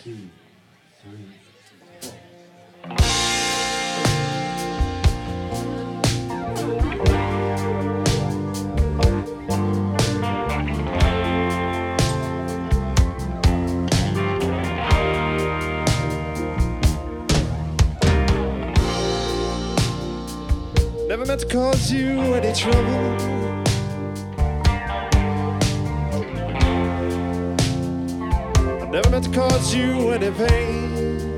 Never meant to cause you any trouble. I never meant to cause you any pain.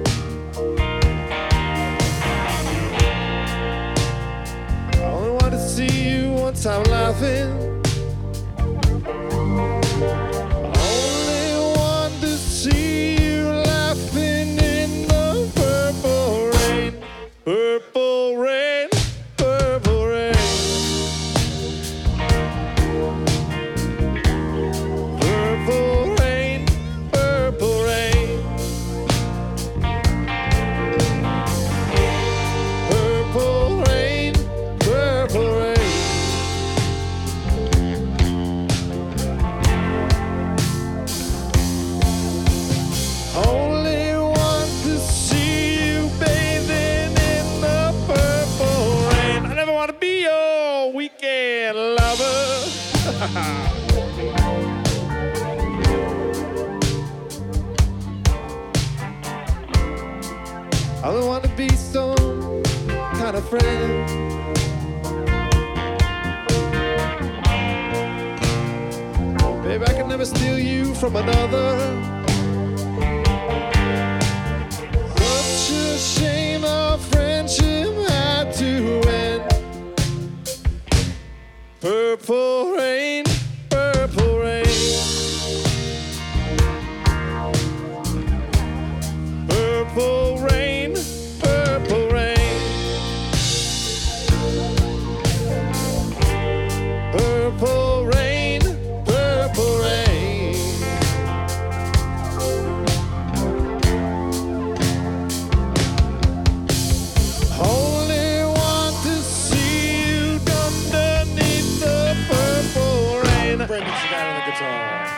I only wanted to see you one time laughing. I only wanted to see you laughing in the purple rain. Purple rain. Purple rain. Purple rain. Purple rain. Purple rain. Purple rain. Only want to see you bathing in the purple rain. I never want to be your weekend lover. I don't want to be some kind of friend. Baby, I can never steal you from another. Such a shame our friendship had to end. Purple rain, purple rain. Purple rain, purple rain. Purple rain, purple rain. Only want to see you underneath the purple rain. Brendan Sedan on the guitar.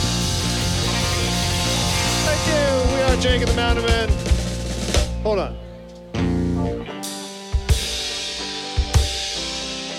Jake and the Mountain Men. Hold on.